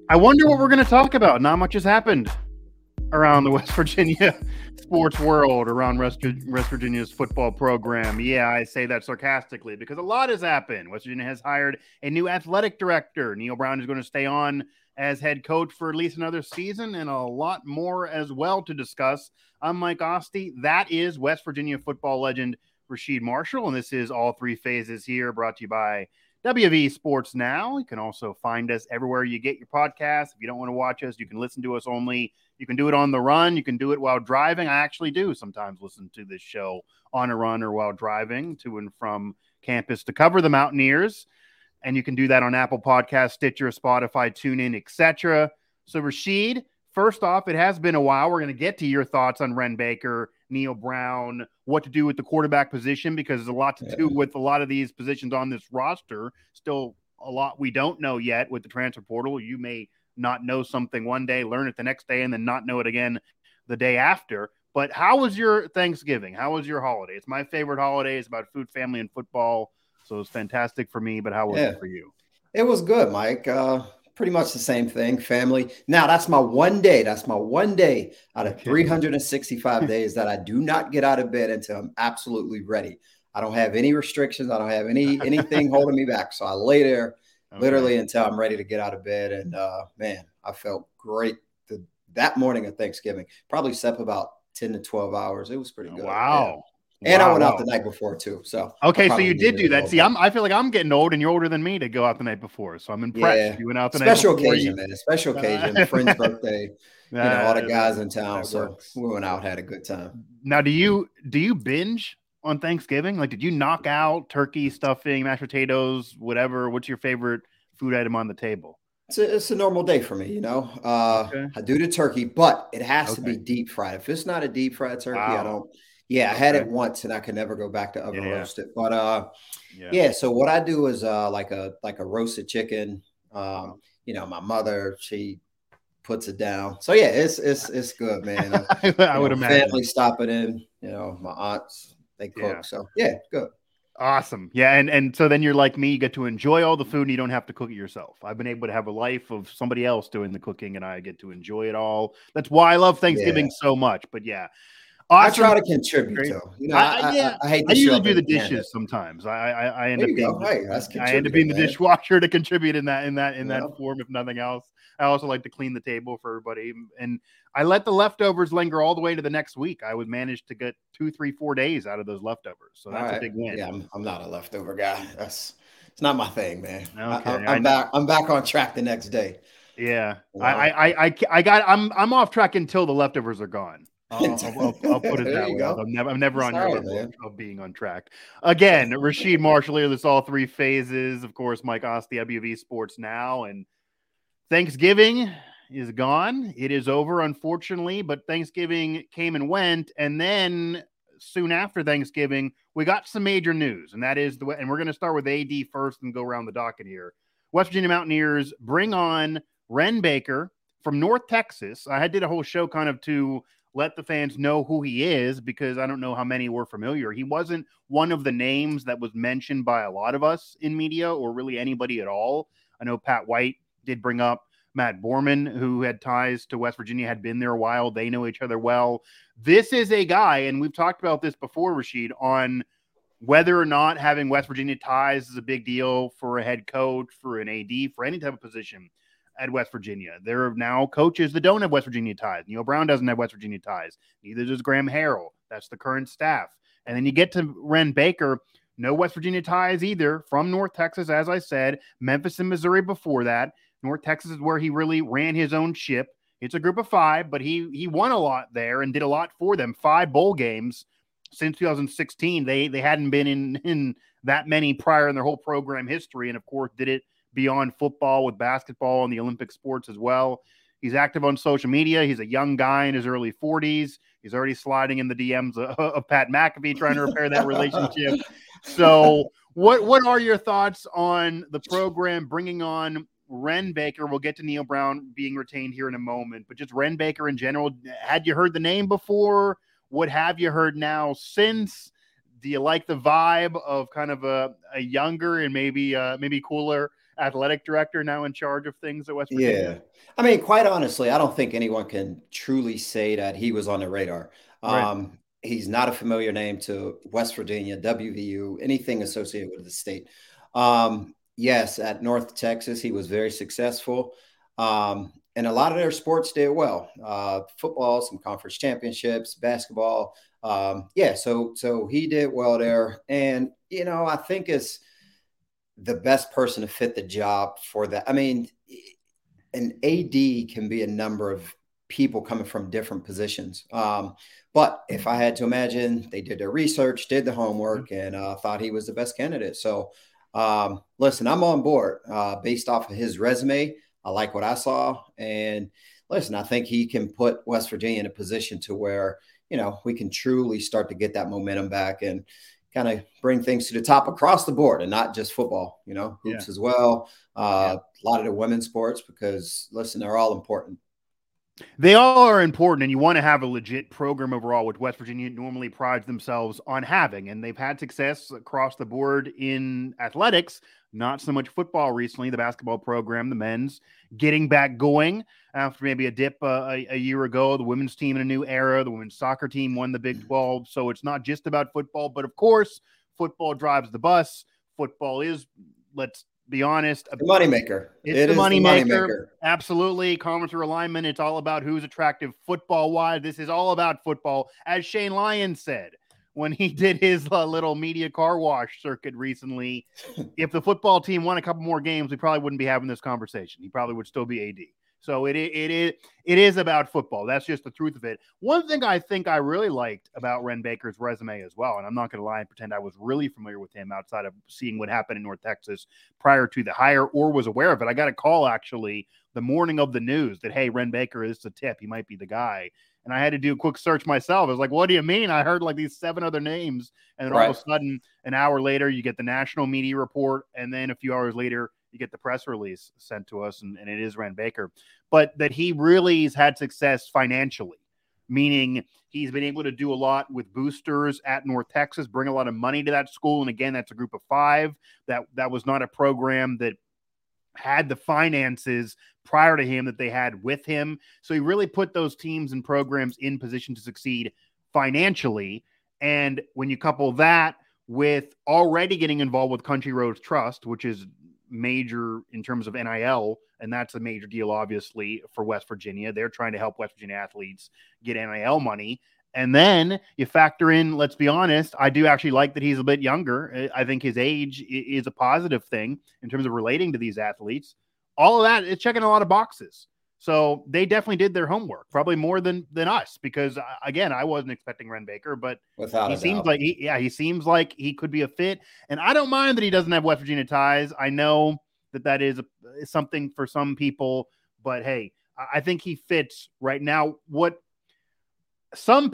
I wonder what we're going to talk about. Not much has happened around the West Virginia sports world, around West Virginia's football program. Yeah, I say that sarcastically because a lot has happened. West Virginia has hired a new athletic director. Neil Brown is going to stay on as head coach for at least another season, and a lot more as well to discuss. I'm Mike Osti. That is West Virginia football legend Rasheed Marshall, and this is All Three Phases here, brought to you by WV Sports Now. You can also find us everywhere you get your podcasts. If you don't want to watch us, you can listen to us only. You can do it on the run. You can do it while driving. I actually do sometimes listen to this show on a run or while driving to and from campus to cover the Mountaineers. And you can do that on Apple Podcasts, Stitcher, Spotify, TuneIn, etc. So, Rasheed, first off, it has been a while. We're going to get to your thoughts on Wren Baker, Neil Brown, what to do with the quarterback position, because there's a lot to do with a lot of these positions on this roster. Still a lot we don't know yet with the transfer portal. You may not know something one day, learn it the next day, and then not know it again the day after. But how was your Thanksgiving? How was your holiday? It's my favorite holiday. It's about food, family, and football. So it was fantastic for me, but how was it for you? It was good, Mike. Pretty much the same thing, family. Now, that's my one day. That's my one day out of 365 days that I do not get out of bed until I'm absolutely ready. I don't have any restrictions. I don't have anything holding me back. So I lay there literally until I'm ready to get out of bed. And, man, I felt great that morning of Thanksgiving. Probably slept about 10 to 12 hours. It was pretty good. Wow. Yeah. And I went out the night before too. So so you did do that. See, I feel like I'm getting old, and you're older than me to go out the night before. So I'm impressed. Yeah. You went out the special night before. Occasion, man. Special occasion. Friend's birthday. All the guys in town. So we went out, had a good time. Now, do you binge on Thanksgiving? Like, did you knock out turkey, stuffing, mashed potatoes, whatever? What's your favorite food item on the table? It's a normal day for me, I do the turkey, but it has to be deep fried. If it's not a deep fried turkey, I don't. Yeah, I had it once and I could never go back to oven roast it. But so what I do is like a roasted chicken. My mother, she puts it down. So yeah, it's good, man. I would imagine. Family stopping in, my aunts, they cook. Yeah. So yeah, good. Awesome. Yeah, and so then you're like me, you get to enjoy all the food and you don't have to cook it yourself. I've been able to have a life of somebody else doing the cooking and I get to enjoy it all. That's why I love Thanksgiving so much. But yeah. I Awesome. try to contribute though. I hate to I usually do the dishes sometimes. I end up being the dishwasher to contribute in that form, if nothing else. I also like to clean the table for everybody, and I let the leftovers linger all the way to the next week. I would manage to get 2, 3, 4 days out of those leftovers, so that's a big win. Yeah, I'm not a leftover guy. It's not my thing, man. Okay, I'm back on track the next day. Yeah, I'm off track until the leftovers are gone. I'll put it that way. I'm never on your level of being on track. Again, Rasheed Marshall here. This All Three Phases. Of course, Mike Osti, WV Sports Now. And Thanksgiving is gone. It is over, unfortunately. But Thanksgiving came and went. And then soon after Thanksgiving, we got some major news. And that is and we're going to start with AD first and go around the docket here. West Virginia Mountaineers bring on Wren Baker from North Texas. I did a whole show kind of to let the fans know who he is, because I don't know how many were familiar. He wasn't one of the names that was mentioned by a lot of us in media or really anybody at all. I know Pat White did bring up Matt Borman, who had ties to West Virginia, had been there a while. They know each other well. This is a guy, and we've talked about this before, Rasheed, on whether or not having West Virginia ties is a big deal for a head coach, for an AD, for any type of position at West Virginia. There are now coaches that don't have West Virginia ties. Neil Brown doesn't have West Virginia ties. Neither does Graham Harrell. That's the current staff. And then you get to Wren Baker, no West Virginia ties either, from North Texas, as I said, Memphis and Missouri before that. North Texas is where he really ran his own ship. It's a group of 5, but he won a lot there and did a lot for them. 5 bowl games since 2016. They hadn't been in that many prior in their whole program history, and of course did it beyond football with basketball and the Olympic sports as well. He's active on social media. He's a young guy in his early 40s. He's already sliding in the DMs of Pat McAfee, trying to repair that relationship. So what are your thoughts on the program bringing on Wren Baker? We'll get to Neil Brown being retained here in a moment, but just Wren Baker in general. Had you heard the name before? What have you heard now since? Do you like the vibe of kind of a younger and maybe cooler athletic director now in charge of things at West Virginia? Yeah. I mean, quite honestly, I don't think anyone can truly say that he was on the radar. Right. He's not a familiar name to West Virginia, WVU, anything associated with the state. Yes, at North Texas, he was very successful. And a lot of their sports did well. Football, some conference championships, basketball. So he did well there. And, I think it's the best person to fit the job for that. I mean, an AD can be a number of people coming from different positions. But if I had to imagine, they did their research, did the homework, and thought he was the best candidate. So, listen, I'm on board based off of his resume. I like what I saw. And listen, I think he can put West Virginia in a position to where, we can truly start to get that momentum back and kind of bring things to the top across the board, and not just football, hoops as well. A lot of the women's sports, because listen, they're all important. They all are important, and you want to have a legit program overall, which West Virginia normally prides themselves on having. And they've had success across the board in athletics, not so much football recently. The basketball program, the men's, getting back going after maybe a dip a year ago. The women's team in a new era. The women's soccer team won the Big 12. So it's not just about football, but of course, football drives the bus. Football is, let's be honest, the moneymaker. It's the moneymaker. Absolutely. Conference alignment. It's all about who's attractive football-wise. This is all about football. As Shane Lyons said when he did his little media car wash circuit recently, if the football team won a couple more games, we probably wouldn't be having this conversation. He probably would still be AD. So it is about football. That's just the truth of it. One thing I think I really liked about Wren Baker's resume as well, and I'm not going to lie and pretend I was really familiar with him outside of seeing what happened in North Texas prior to the hire or was aware of it. I got a call actually the morning of the news that, hey, Wren Baker is a tip. He might be the guy. And I had to do a quick search myself. I was like, what do you mean? I heard like these 7 other names. And then all of a sudden, an hour later, you get the national media report. And then a few hours later, you get the press release sent to us, and it is Wren Baker. But that he really has had success financially, meaning he's been able to do a lot with boosters at North Texas, bring a lot of money to that school. And again, that's a group of 5. That was not a program that had the finances prior to him that they had with him. So he really put those teams and programs in position to succeed financially. And when you couple that with already getting involved with Country Roads Trust, which is major in terms of NIL, and that's a major deal, obviously, for West Virginia. They're trying to help West Virginia athletes get NIL money. And then you factor in, let's be honest, I do actually like that he's a bit younger. I think his age is a positive thing in terms of relating to these athletes. All of that is checking a lot of boxes. So they definitely did their homework, probably more than us, because again, I wasn't expecting Wren Baker, but he seems like he could be a fit. And I don't mind that he doesn't have West Virginia ties. I know that is something for some people, but hey, I think he fits right now. What some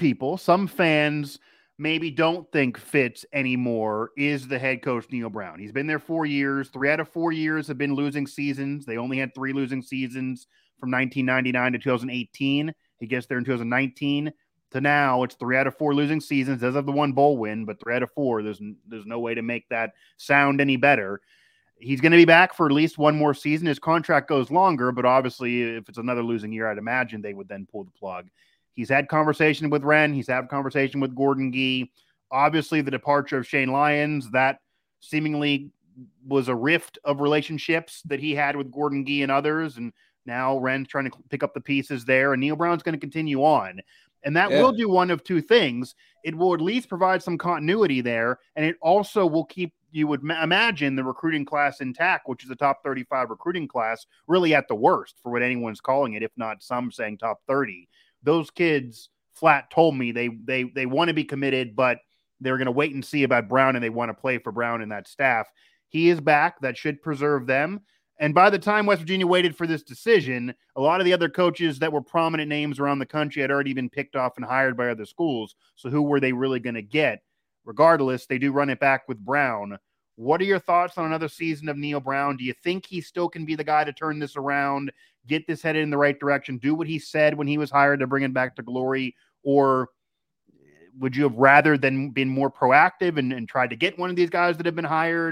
fans maybe don't think fits anymore is the head coach, Neal Brown. He's been there 4 years. 3 out of 4 years have been losing seasons. They only had 3 losing seasons from 1999 to 2018. He gets there in 2019 to now. It's 3 out of 4 losing seasons. Does have the 1 bowl win, but 3 out of 4. There's no way to make that sound any better. He's going to be back for at least 1 more season. His contract goes longer, but obviously if it's another losing year, I'd imagine they would then pull the plug. He's had conversation with Wren. He's had conversation with Gordon Gee. Obviously, the departure of Shane Lyons, that seemingly was a rift of relationships that he had with Gordon Gee and others. And now Wren's trying to pick up the pieces there. And Neal Brown's going to continue on. And that will do one of 2 things. It will at least provide some continuity there. And it also will keep, you would imagine, the recruiting class intact, which is a top 35 recruiting class, really at the worst for what anyone's calling it, if not some saying top 30. Those kids flat told me they want to be committed, but they're going to wait and see about Brown, and they want to play for Brown and that staff. He is back. That should preserve them. And by the time West Virginia waited for this decision, a lot of the other coaches that were prominent names around the country had already been picked off and hired by other schools. So who were they really going to get? Regardless, they do run it back with Brown. What are your thoughts on another season of Neal Brown? Do you think he still can be the guy to turn this around, get this headed in the right direction, do what he said when he was hired to bring it back to glory? Or would you have rather than been more proactive and tried to get one of these guys that have been hired?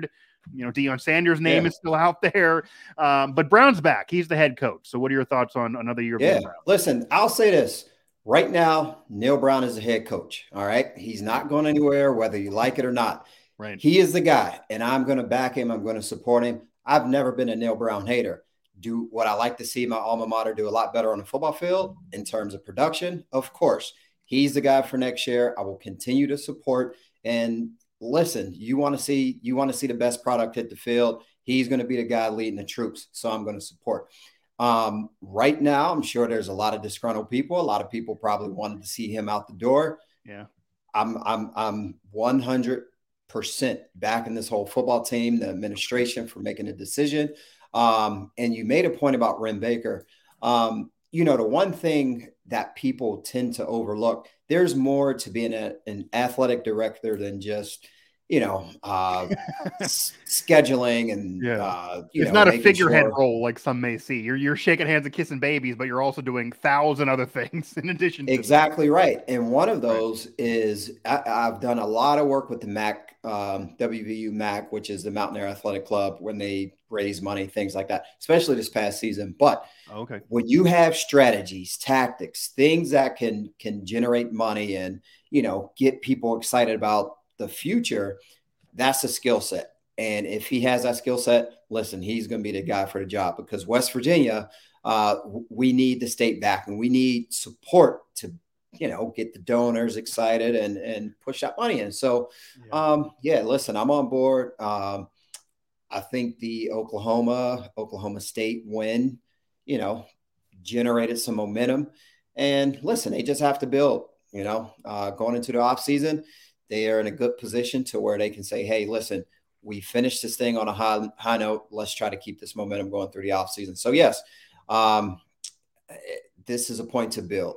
Deion Sanders' name is still out there. But Brown's back. He's the head coach. So what are your thoughts on another year of Neil Brown? Listen, I'll say this. Right now, Neil Brown is the head coach. All right. He's not going anywhere, whether you like it or not. Right. He is the guy, and I'm going to back him. I'm going to support him. I've never been a Neil Brown hater. Do what I like to see my alma mater do a lot better on the football field in terms of production. Of course, he's the guy for next year. I will continue to support. And listen, you want to see the best product hit the field. He's going to be the guy leading the troops. So I'm going to support. Right now, I'm sure there's a lot of disgruntled people. A lot of people probably wanted to see him out the door. Yeah. I'm 100% backing this whole football team, the administration for making a decision. And you made a point about Wren Baker. The one thing that people tend to overlook, there's more to being an athletic director than just, scheduling and, it's not a figurehead role like some may see. You're shaking hands and kissing babies, but you're also doing 1,000 other things in addition to exactly right. And one of those is I've done a lot of work with the MAC, WVU MAC, which is the Mountaineer Athletic Club, when they raise money, things like that, especially this past season. But when you have strategies, tactics, things that can generate money and, get people excited about the future, that's a skill set. And if he has that skill set, listen, he's going to be the guy for the job, because West Virginia, we need the state back, and we need support to, get the donors excited and push that money in. So, listen, I'm on board. I think the Oklahoma State win, generated some momentum. And listen, they just have to build, going into the offseason. They are in a good position to where they can say, hey, listen, we finished this thing on a high note. Let's try to keep this momentum going through the offseason. So, yes, this is a point to build,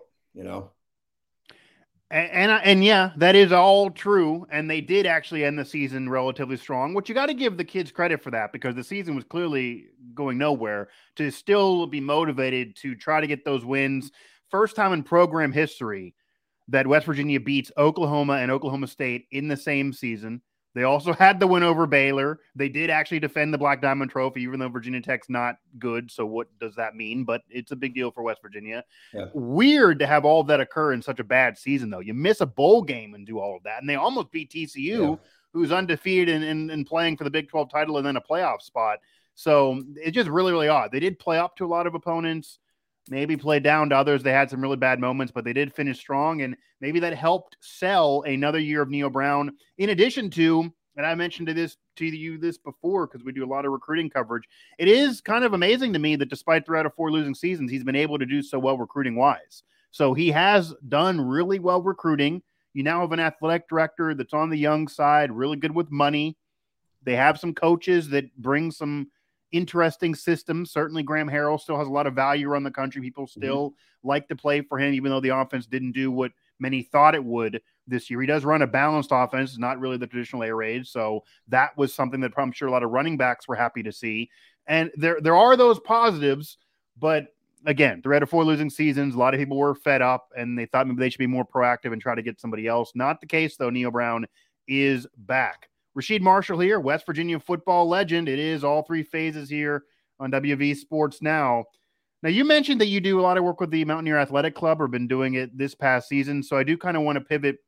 And yeah, that is all true. And they did actually end the season relatively strong, which you got to give the kids credit for that, because the season was clearly going nowhere. To still be motivated to try to get those wins. First time in program history that West Virginia beats Oklahoma and Oklahoma State in the same season. They also had the win over Baylor. They did actually defend the Black Diamond Trophy, even though Virginia Tech's not good. So what does that mean? But it's a big deal for West Virginia. Yeah. Weird to have all of that occur in such a bad season, though. You miss a bowl game and do all of that. And they almost beat TCU, who's undefeated and playing for the Big 12 title and then a playoff spot. So it's just really, really odd. They did play up to a lot of opponents, maybe play down to others. They had some really bad moments, but they did finish strong, and maybe that helped sell another year of Neil Brown. In addition to, and I mentioned to you this before because we do a lot of recruiting coverage, it is kind of amazing to me that despite 3 out of 4 losing seasons, he's been able to do so well recruiting-wise. So he has done really well recruiting. You now have an athletic director that's on the young side, really good with money. They have some coaches that bring some interesting systems. Certainly Graham Harrell still has a lot of value around the country. People still like to play for him, even though the offense didn't do what many thought it would this year. He does run a balanced offense, not really the traditional air raid. So that was something that I'm sure a lot of running backs were happy to see. And there are those positives, but again, 3 out of 4 losing seasons, a lot of people were fed up and they thought maybe they should be more proactive and try to get somebody else. Not the case, though. Neil Brown is back. Rasheed Marshall here, West Virginia football legend. It is all 3 phases here on WV Sports Now. Now, you mentioned that you do a lot of work with the Mountaineer Athletic Club, or been doing it this past season. So I do kind of want to pivot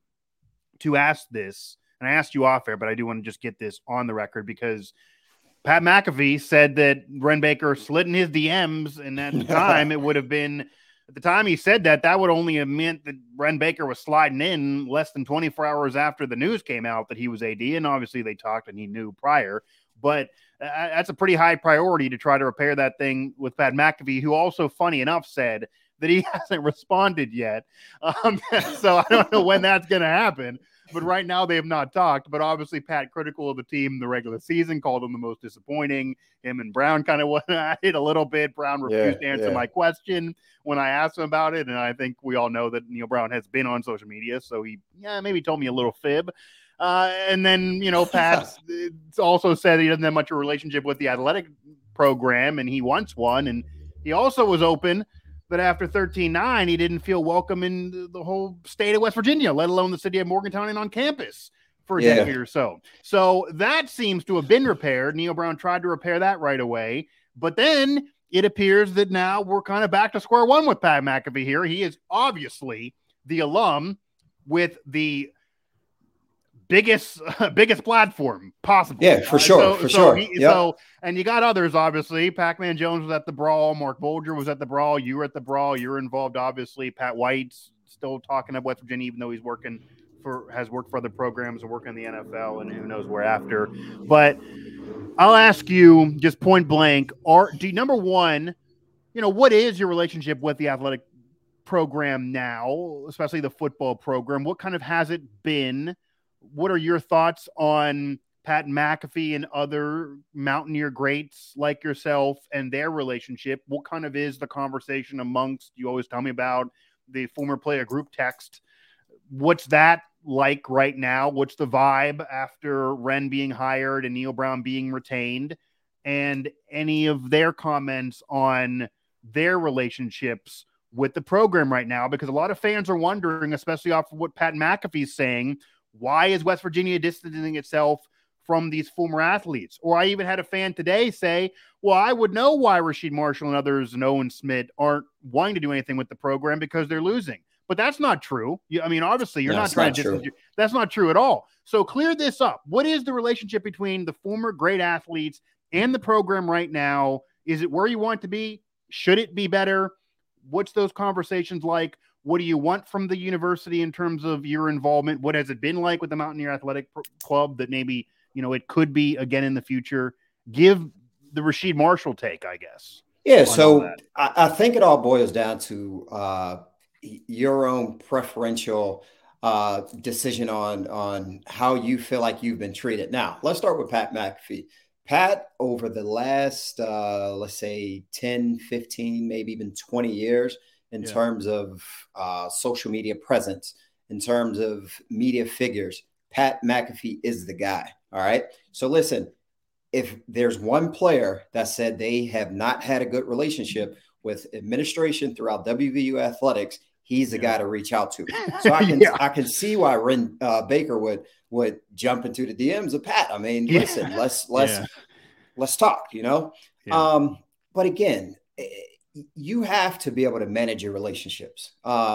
to ask this. And I asked you off air, but I do want to just get this on the record, because Pat McAfee said that Wren Baker slid in his DMs. And at the time, it would have been, at the time he said that, that would only have meant that Wren Baker was sliding in less than 24 hours after the news came out that he was AD. And obviously they talked and he knew prior, but that's a pretty high priority to try to repair that thing with Pat McAfee, who also, funny enough, said that he hasn't responded yet. So I don't know when that's going to happen. But right now they have not talked. But obviously Pat, critical of the team in the regular season, called them the most disappointing. Him and Brown kind of went at it a little bit. Brown refused to answer my question when I asked him about it. And I think we all know that Neil Brown has been on social media. So he maybe told me a little fib. And then, Pat also said he doesn't have much of a relationship with the athletic program, and he wants one. And he also was open that after 13-9, he didn't feel welcome in the whole state of West Virginia, let alone the city of Morgantown and on campus for a decade or so. So that seems to have been repaired. Neil Brown tried to repair that right away, but then it appears that now we're kind of back to square one with Pat McAfee here. He is obviously the alum with the biggest platform possible. Yeah, for sure. So, and you got others, obviously. Pac-Man Jones was at the brawl. Mark Bolger was at the brawl. You were at the brawl. You were involved, obviously. Pat White's still talking at West Virginia, even though he's has worked for other programs and working in the NFL and who knows where after. But I'll ask you just point blank, number one, what is your relationship with the athletic program now, especially the football program? What kind of has it been? What are your thoughts on Pat McAfee and other Mountaineer greats like yourself and their relationship? What kind of is the conversation amongst, you always tell me about the former player group text. What's that like right now? What's the vibe after Wren being hired and Neil Brown being retained? And any of their comments on their relationships with the program right now? Because a lot of fans are wondering, especially off of what Pat McAfee's saying, why is West Virginia distancing itself from these former athletes? Or I even had a fan today say, well, I would know why Rasheed Marshall and others and Owen Smith aren't wanting to do anything with the program because they're losing. But that's not true. Obviously, you're not trying to distance. That's not true at all. So clear this up. What is the relationship between the former great athletes and the program right now? Is it where you want it to be? Should it be better? What's those conversations like? What do you want from the university in terms of your involvement? What has it been like with the Mountaineer Athletic Club that maybe, it could be again in the future? Give the Rasheed Marshall take, I guess. Yeah, so I think it all boils down to your own preferential decision on how you feel like you've been treated. Now, let's start with Pat McAfee. Pat, over the last, let's say 10, 15, maybe even 20 years, in terms of social media presence, in terms of media figures, Pat McAfee is the guy. All right. So listen, if there's one player that said they have not had a good relationship with administration throughout WVU athletics, he's the guy to reach out to. So I can see why Wren Baker would jump into the DMs of Pat. I mean, listen, let's talk, but again, you have to be able to manage your relationships.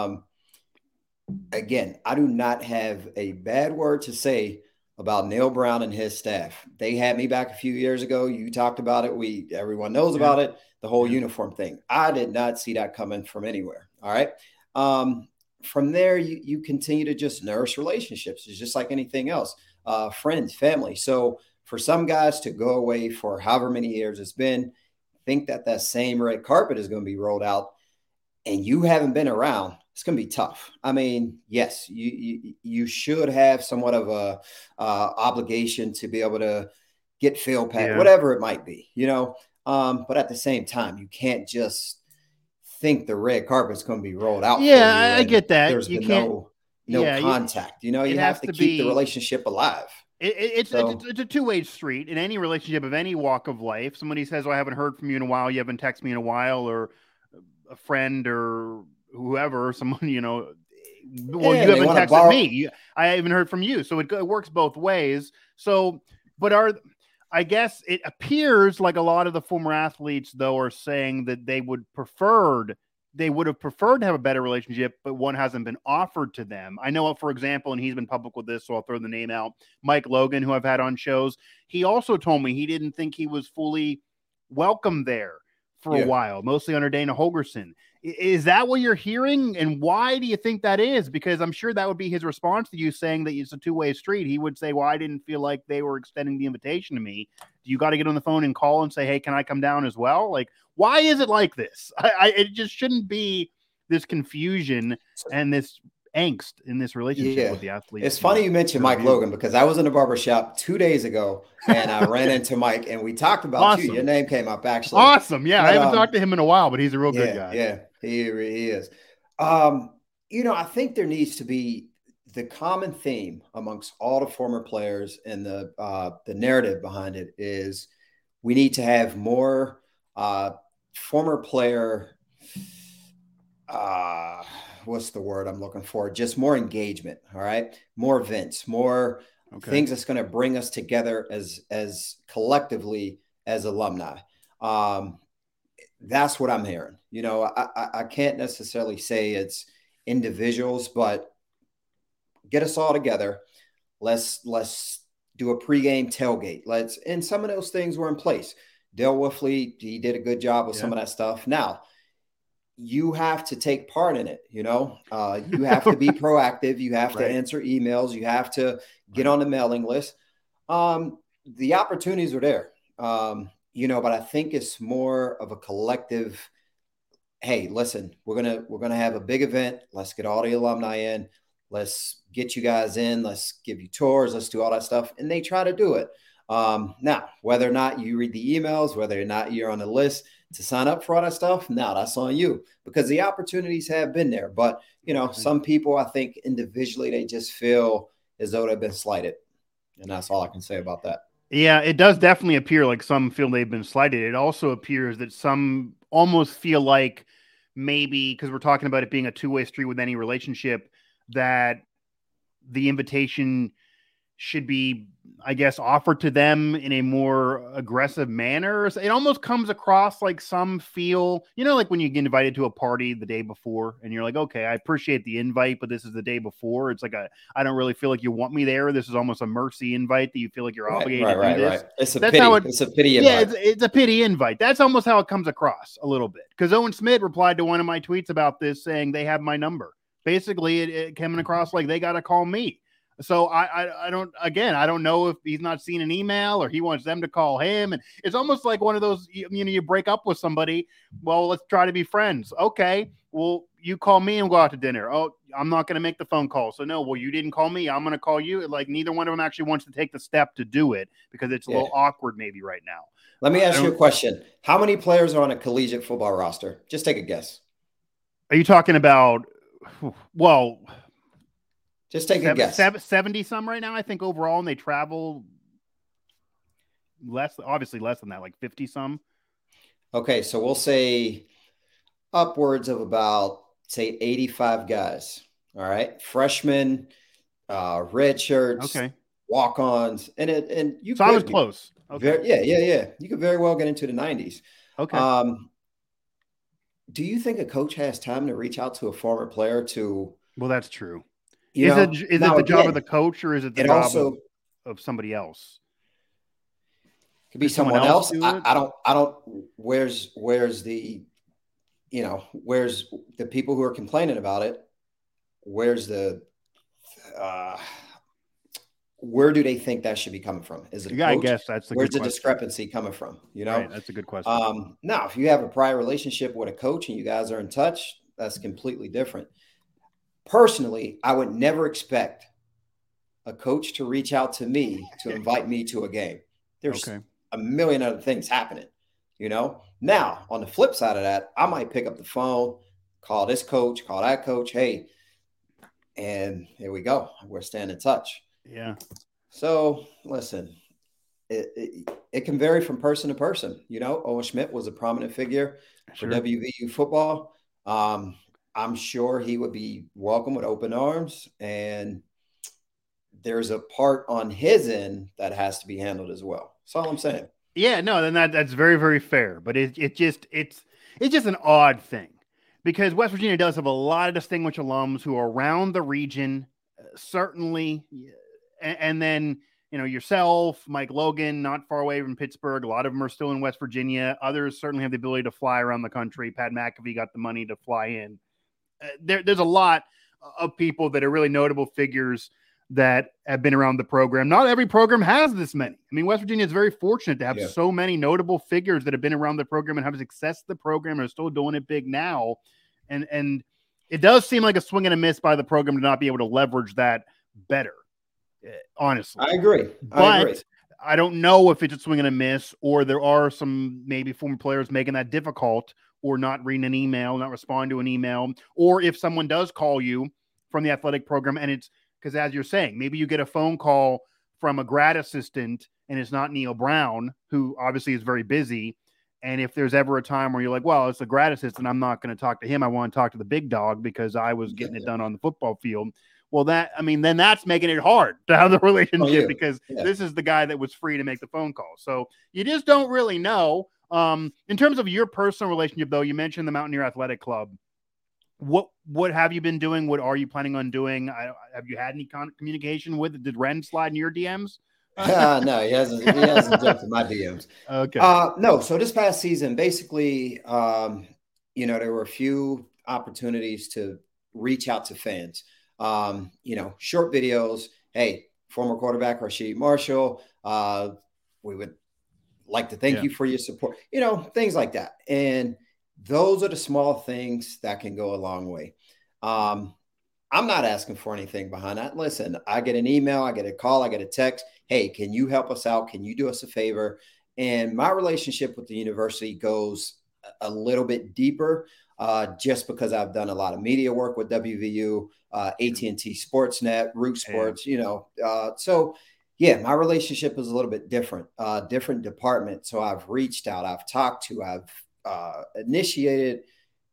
Again, I do not have a bad word to say about Neil Brown and his staff. They had me back a few years ago. You talked about it. Everyone knows about it, the whole uniform thing. I did not see that coming from anywhere. All right. From there, you continue to just nourish relationships. It's just like anything else, friends, family. So for some guys to go away for however many years it's been, think that same red carpet is going to be rolled out and you haven't been around, it's going to be tough. I mean, yes, you should have somewhat of a obligation to be able to get field pack, whatever it might be, but at the same time, you can't just think the red carpet is going to be rolled out. Yeah, I get that. There's no contact. You have to keep the relationship alive. It's a two-way street in any relationship of any walk of life. Somebody says, I haven't heard from you in a while. You haven't texted me in a while, or a friend or whoever, someone, you haven't texted me. I haven't heard from you. So it works both ways. So, but I guess it appears like a lot of the former athletes, though, are saying that they would have preferred to have a better relationship, but one hasn't been offered to them. I know, for example, and he's been public with this, so I'll throw the name out, Mike Logan, who I've had on shows. He also told me he didn't think he was fully welcome there for a while, mostly under Dana Holgorsen. Is that what you're hearing? And why do you think that is? Because I'm sure that would be his response to you saying that it's a two-way street. He would say, well, I didn't feel like they were extending the invitation to me. Do you got to get on the phone and call and say, hey, can I come down as well? Like, why is it like this? It just shouldn't be this confusion and this angst in this relationship with the athletes. It's funny you mentioned Mike Logan, because I was in a barbershop 2 days ago and I ran into Mike and we talked about you. Your name came up, actually. Awesome. Yeah. But, I haven't talked to him in a while, but he's a real good guy. Yeah, he is. I think there needs to be the common theme amongst all the former players, and the narrative behind it is we need to have more former player what's the word I'm looking for? Just more engagement. All right. More events, more things that's going to bring us together as collectively as alumni. That's what I'm hearing. You know, I can't necessarily say it's individuals, but get us all together. Let's do a pregame tailgate. And some of those things were in place. Dale Wolfley, he did a good job with some of that stuff. Now, you have to take part in it. You know, you have to be proactive. You have to answer emails. You have to get on the mailing list. The opportunities are there, you know, but I think it's more of a collective. Hey, listen, we're gonna have a big event. Let's get all the alumni in. Let's get you guys in. Let's give you tours. Let's do all that stuff. And they try to do it. Now, whether or not you read the emails, whether or not you're on the list to sign up for all that stuff, now that's on you, because the opportunities have been there. But, you know, some people, I think individually, they just feel as though they've been slighted. And that's all I can say about that. Yeah, it does definitely appear like some feel they've been slighted. It also appears that some almost feel like maybe, because we're talking about it being a two-way street with any relationship, that the invitation should be, I guess, offered to them in a more aggressive manner. It almost comes across like some feel, you know, like when you get invited to a party the day before and you're like, okay, I appreciate the invite, but this is the day before. It's like I don't really feel like you want me there. This is almost a mercy invite that you feel like you're obligated to do this. It's a pity. It's a pity invite. Yeah, it's a pity invite. That's almost how it comes across a little bit. Because Owen Smith replied to one of my tweets about this saying they have my number. Basically, it coming across like they got to call me. So I don't know if he's not seen an email or he wants them to call him. And it's almost like one of those, you know, you break up with somebody. Well, let's try to be friends. Okay. Well, you call me and go out to dinner. Oh, I'm not going to make the phone call. So no, well, you didn't call me. I'm going to call you. Like neither one of them actually wants to take the step to do it because it's a little awkward maybe right now. Let me ask you a question. How many players are on a collegiate football roster? Just take a guess. Are you talking about, well, just take a guess. 70 some right now, I think, overall, and they travel obviously less than that, like 50 some. Okay, so we'll say upwards of about, say, 85 guys. All right, freshmen, red shirts, walk-ons, and you. So I was close. Okay. Yeah. You could very well get into the 90s. Okay. Do you think a coach has time to reach out to a former player to? Well, that's true. Is it the job of the coach or is it the job of somebody else? Could be someone else. I don't. Where's the, you know, where's the people who are complaining about it? Where's the, where do they think that should be coming from? Is it? I guess that's where's the discrepancy coming from? You know, right, that's a good question. Now, if you have a prior relationship with a coach and you guys are in touch, that's completely different. Personally, I would never expect a coach to reach out to me to invite me to a game. There's a million other things happening, you know. Now, on the flip side of that, I might pick up the phone, call this coach, call that coach. Hey, and here we go. We're staying in touch. Yeah. So listen, it can vary from person to person. You know, Owen Schmidt was a prominent figure for WVU football. I'm sure he would be welcome with open arms, and there's a part on his end that has to be handled as well. That's all I'm saying. Yeah, no, then that's very, very fair. But it's just an odd thing because West Virginia does have a lot of distinguished alums who are around the region, certainly, and then, you know, yourself, Mike Logan, not far away from Pittsburgh. A lot of them are still in West Virginia. Others certainly have the ability to fly around the country. Pat McAfee got the money to fly in. There's a lot of people that are really notable figures that have been around the program. Not every program has this many. I mean, West Virginia is very fortunate to have so many notable figures that have been around the program and have success the program and are still doing it big now. And it does seem like a swing and a miss by the program to not be able to leverage that better, honestly. I agree. But I don't know if it's a swing and a miss or there are some maybe former players making that difficult or not reading an email, not responding to an email, or if someone does call you from the athletic program and it's because, as you're saying, maybe you get a phone call from a grad assistant and it's not Neil Brown, who obviously is very busy. And if there's ever a time where you're like, well, it's a grad assistant, I'm not going to talk to him. I want to talk to the big dog because I was getting it done on the football field. Well, then that's making it hard to have the relationship because this is the guy that was free to make the phone call. So you just don't really know. In terms of your personal relationship, though, you mentioned the Mountaineer Athletic Club. What have you been doing? What are you planning on doing? Have you had any communication with? Did Ren slide in your DMs? No, he hasn't jumped in my DMs. Okay. No. So this past season, basically, there were a few opportunities to reach out to fans. Short videos. Hey, former quarterback Rasheed Marshall. We would like to thank you for your support. Things like that. And those are the small things that can go a long way. I'm not asking for anything behind that. Listen, I get an email, I get a call, I get a text. Hey, can you help us out? Can you do us a favor? And my relationship with the university goes a little bit deeper just because I've done a lot of media work with WVU, AT&T Sportsnet, Root Sports, So, my relationship is a little bit different, different department. So I've reached out, I've talked to, I've initiated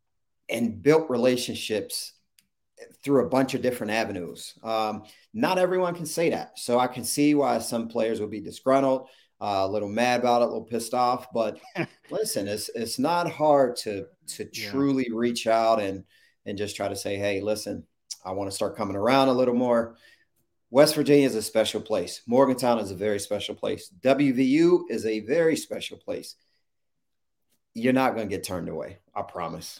and built relationships through a bunch of different avenues. Not everyone can say that. So I can see why some players will be disgruntled, a little mad about it, a little pissed off. But listen, it's not hard to truly reach out and just try to say, hey, listen, I want to start coming around a little more. West Virginia is a special place. Morgantown is a very special place. WVU is a very special place. You're not going to get turned away. I promise.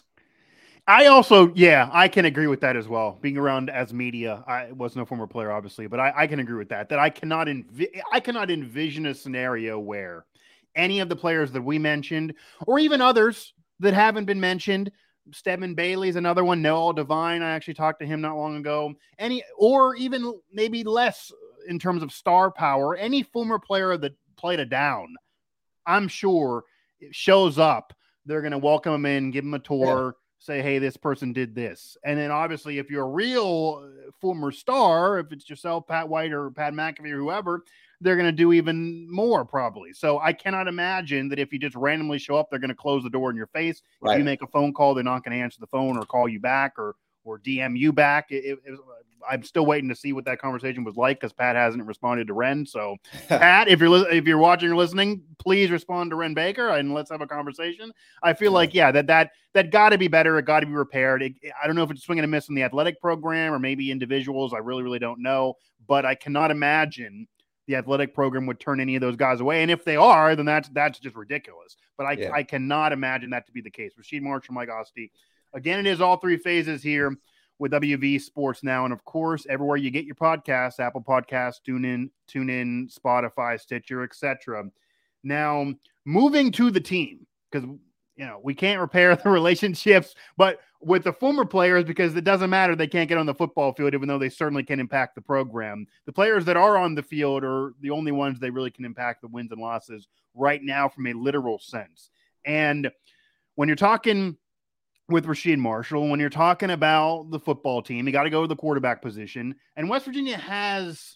I also, I can agree with that as well. Being around as media, I was no former player, obviously, but I can agree with that. That I cannot envision a scenario where any of the players that we mentioned, or even others that haven't been mentioned, Stedman Bailey's another one, Noel Devine, I actually talked to him not long ago, or even maybe less in terms of star power, any former player that played a down, I'm sure it shows up, they're going to welcome him in, give him a tour, say, hey, this person did this. And then obviously if you're a real former star, if it's yourself, Pat White or Pat McAfee or whoever, they're going to do even more probably. So I cannot imagine that if you just randomly show up, they're going to close the door in your face. Right. If you make a phone call, they're not going to answer the phone or call you back or DM you back. I'm still waiting to see what that conversation was like because Pat hasn't responded to Ren. So, Pat, if you're watching or listening, please respond to Ren Baker and let's have a conversation. I feel like that got to be better. It got to be repaired. I don't know if it's swing and a miss in the athletic program or maybe individuals. I really, really don't know. But I cannot imagine the athletic program would turn any of those guys away. And if they are, then that's just ridiculous. But I cannot imagine that to be the case. Rasheed Marshall, Mike Asti. Again, it is all three phases here with WV Sports Now. And of course, everywhere you get your podcasts, Apple Podcasts, TuneIn, Spotify, Stitcher, etc. Now, moving to the team, because we can't repair the relationships, but with the former players, because it doesn't matter, they can't get on the football field, even though they certainly can impact the program. The players that are on the field are the only ones they really can impact the wins and losses right now from a literal sense. And when you're talking with Rasheed Marshall, when you're talking about the football team, you got to go to the quarterback position. And West Virginia has,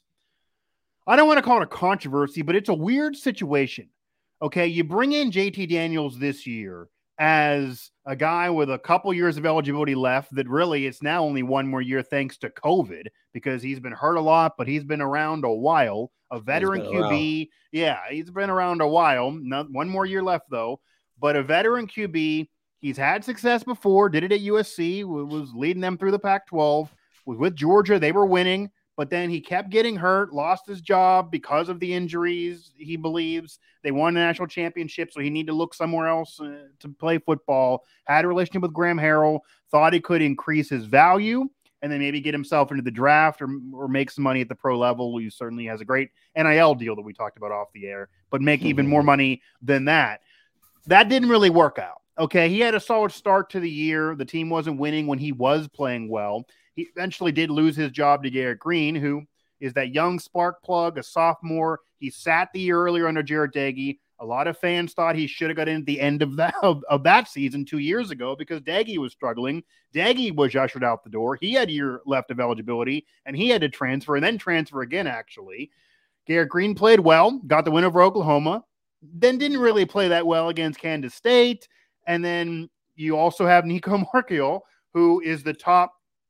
I don't want to call it a controversy, but it's a weird situation. Okay, you bring in JT Daniels this year as a guy with a couple years of eligibility left that really it's now only one more year thanks to COVID because he's been hurt a lot, but he's been around a while. A veteran QB. Yeah, he's been around a while. Not one more year left, though. But a veteran QB. He's had success before, did it at USC, was leading them through the Pac-12, was with Georgia. They were winning, but then he kept getting hurt, lost his job because of the injuries, he believes. They won a national championship, so he needed to look somewhere else to play football. Had a relationship with Graham Harrell, thought he could increase his value, and then maybe get himself into the draft or make some money at the pro level. He certainly has a great NIL deal that we talked about off the air, but make even more money than that. That didn't really work out. Okay, he had a solid start to the year. The team wasn't winning when he was playing well. He eventually did lose his job to Garrett Green, who is that young spark plug, a sophomore. He sat the year earlier under Jarret Doege. A lot of fans thought he should have got in at the end of that season 2 years ago because Doege was struggling. Doege was ushered out the door. He had a year left of eligibility, and he had to transfer and then transfer again, actually. Garrett Green played well, got the win over Oklahoma, then didn't really play that well against Kansas State. And then you also have Nico Marchiol, who is the top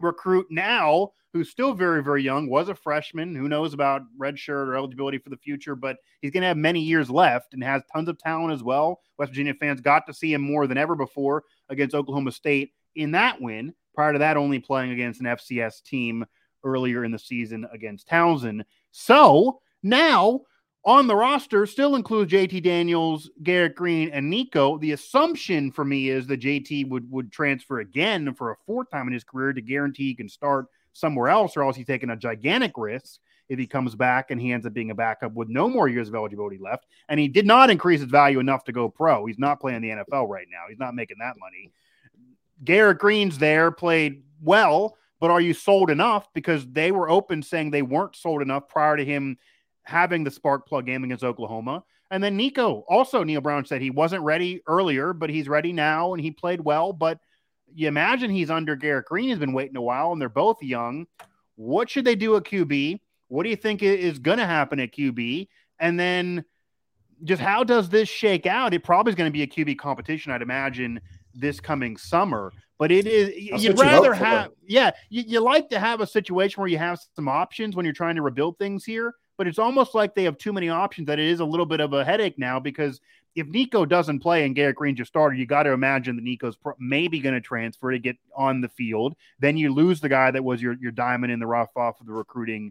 recruit now, who's still very, very young, was a freshman. Who knows about redshirt or eligibility for the future, but he's going to have many years left and has tons of talent as well. West Virginia fans got to see him more than ever before against Oklahoma State in that win. Prior to that, only playing against an FCS team earlier in the season against Townsend. So now on the roster still includes JT Daniels, Garrett Green, and Nico. The assumption for me is that JT would transfer again for a fourth time in his career to guarantee he can start somewhere else, or else he's taking a gigantic risk if he comes back and he ends up being a backup with no more years of eligibility left. And he did not increase his value enough to go pro. He's not playing the NFL right now. He's not making that money. Garrett Green's there, played well, but are you sold enough? Because they were open saying they weren't sold enough prior to him having the spark plug game against Oklahoma. And then Nico, also Neil Brown said he wasn't ready earlier, but he's ready now, and he played well. But you imagine he's under Garrett Green, has been waiting a while, and they're both young. What should they do at QB? What do you think is going to happen at QB? And then just how does this shake out? It probably is going to be a QB competition, I'd imagine, this coming summer. But it is, you'd rather have, you like to have a situation where you have some options when you're trying to rebuild things here. But it's almost like they have too many options that it is a little bit of a headache now, because if Nico doesn't play and Garrett Green just started, you got to imagine that Nico's maybe going to transfer to get on the field. Then you lose the guy that was your diamond in the rough off of the recruiting